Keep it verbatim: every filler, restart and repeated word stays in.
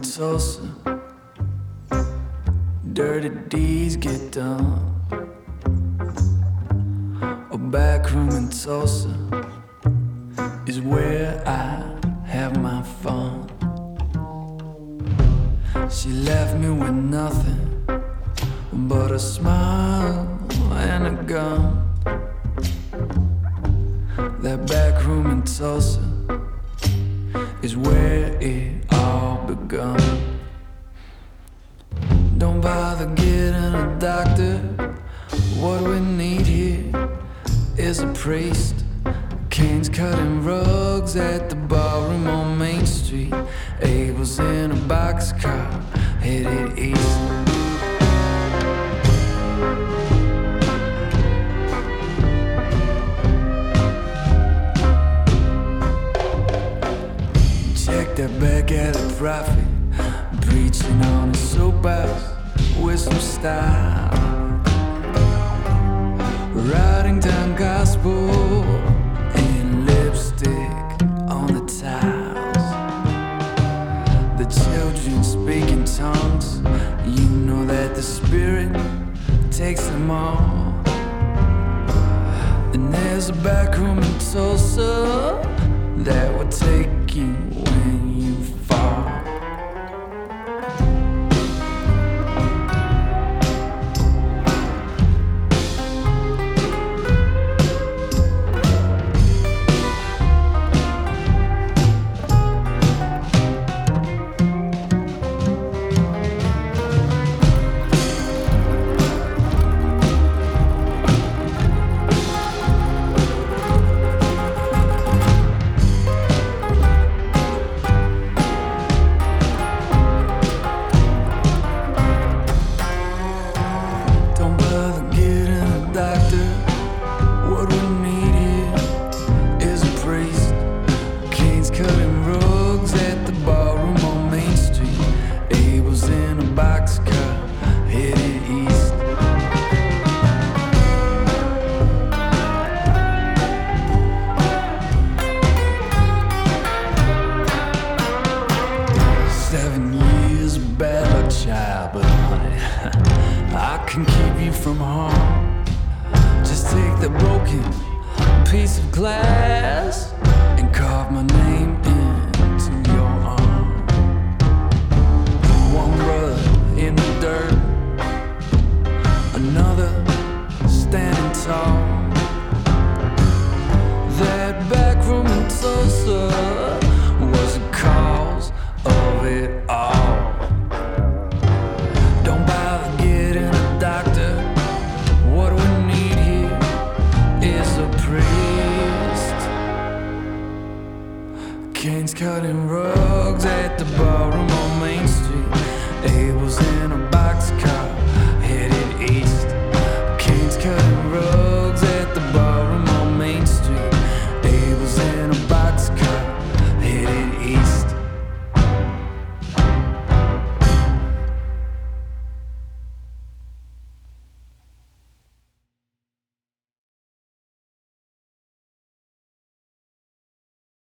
Tulsa, dirty deeds get done. A back room in Tulsa is where I have my fun. She left me with nothing but a smile and a gun. That back room in Tulsa is where it all begun. Don't bother getting a doctor. What we need here is a priest. Cane's cutting rugs at the ballroom on Main Street. Abel's in a boxcar headed east. That back alley prophet preaching on a soapbox with some style, writing down gospel in lipstick on the tiles. The children speak in tongues. You know that the Spirit takes them all. And there's a back room in Tulsa that will take you when you fall. Seven years of bad luck, child, but honey, I can keep you from harm. Just take the broken piece of glass and carve my name into your arm. One brother in the dirt, another standing tall. That back room in Tulsa was a cause of it all. Don't bother getting a doctor. What we need here is a priest. Cane's cutting rough.